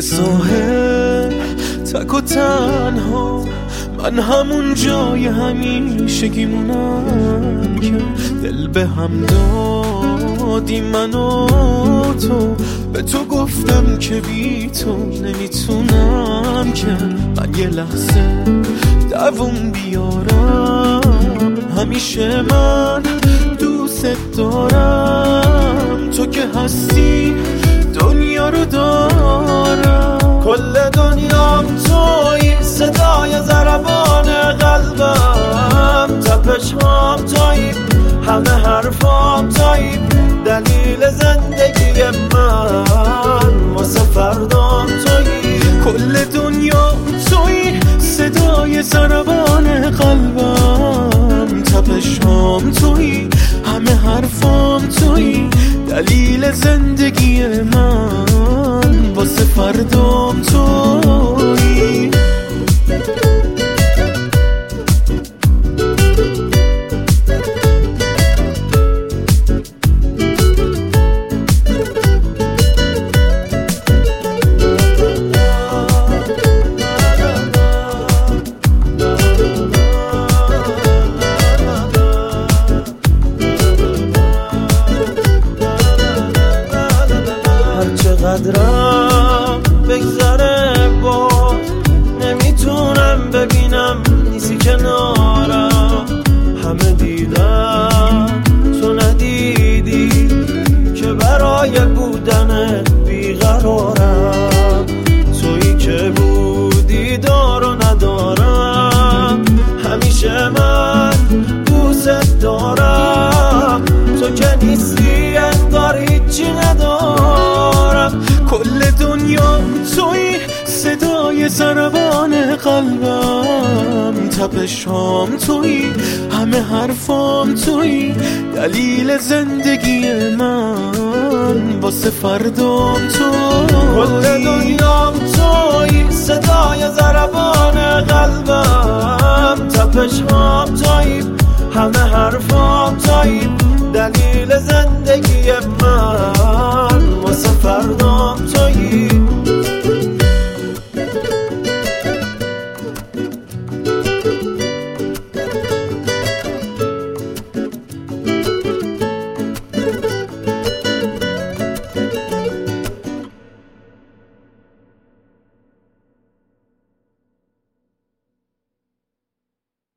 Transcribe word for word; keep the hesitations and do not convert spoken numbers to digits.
ساحل تک و تنها، من همون جای همیشگیمونم که دل به هم دادی من و تو. به تو گفتم که بی تو نمیتونم که من یه لحظه دووم بیارم. همیشه من دوست دارم، تو که هستی دنیا رو دارم. کل دنیام توی، صدای ضربان قلبم، تپشام توی، همه حرفام توی، دلیل زندگی من واسه فردام توی. کل دنیا توی، صدای ضربان قلبم، تپشام توی، همه حرفام توی، دلیل زندگی من واسه فردام توی. چقدرم بگذره باز نمیتونم ببینم نیستی کنارم. همه دیدم تو ندیدی که برای بودن بیقرارم. تویی که بودی دار و ندارم، همیشه من دوست دارم. تو که نیستی انگار هیچی ندارم. کل دنیا توی، صدای ضربان قلبم، تپشام توی، همه حرفام توی، دلیل زندگی من واسه فردام توی. کل دنیام توی، صدای ضربان قلبم، تپشام توی، همه حرفام توی، دلیل زندگی من